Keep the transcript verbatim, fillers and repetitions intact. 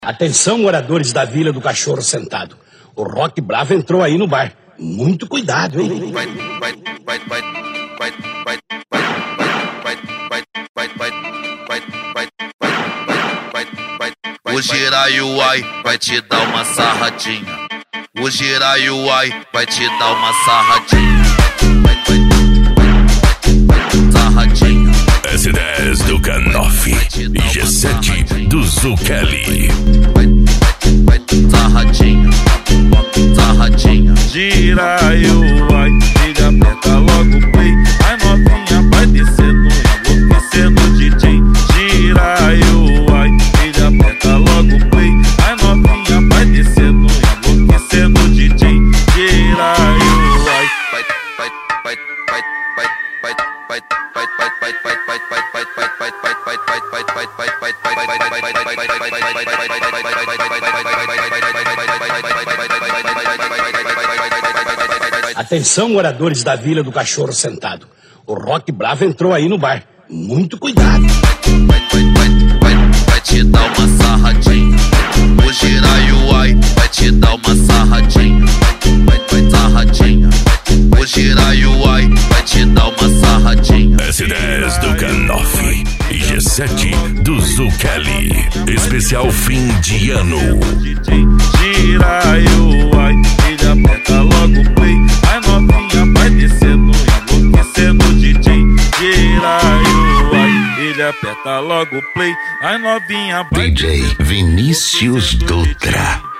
Atenção, moradores da Vila do Cachorro Sentado. O Rock Bravo entrou aí no bar. Muito cuidado, hein? Vai, vai, vai, vai, vai, vai, vai, vai, vai, vai, vai, vai, vai, vai, vai, vai. O Jiraiuai vai te dar uma sarradinha. O Jiraiuai vai te dar uma sarradinha. Vai, vai, vai, sarradinha. S dez do Canoff e G sete do Zuccheli. Sarradinha, sarradinha. Jiraiuai, liga, aperta logo o play. A novinha vai descendo, enlouquecendo o D J. Jiraiuai, liga, aperta logo o play. A novinha vai descendo, enlouquecendo o D J. Jiraiuai, vai, vai, vai, vai, vai, vai, vai, vai, vai, vai, vai, vai, vai, vai, vai, vai, vai, vai, vai, Atenção, moradores da Vila do Cachorro Sentado. O Rock Bravo entrou aí no bar. Muito cuidado. Vai, vai, vai, vai, vai te dar uma sarradinha. O Jiraiuai vai te dar uma sarradinha. Vai, vai, sarradinha. O Jiraiuai vai te dar uma sarradinha. S dez do Canoff e G sete do Zuccheli. Especial fim de ano. Jiraiuai, ele aperta logo o play. A novinha vai descendo, enlouquecendo o D J. Jiraiuai, ele aperta logo o play. A novinha vai D J Vinícius Dutra.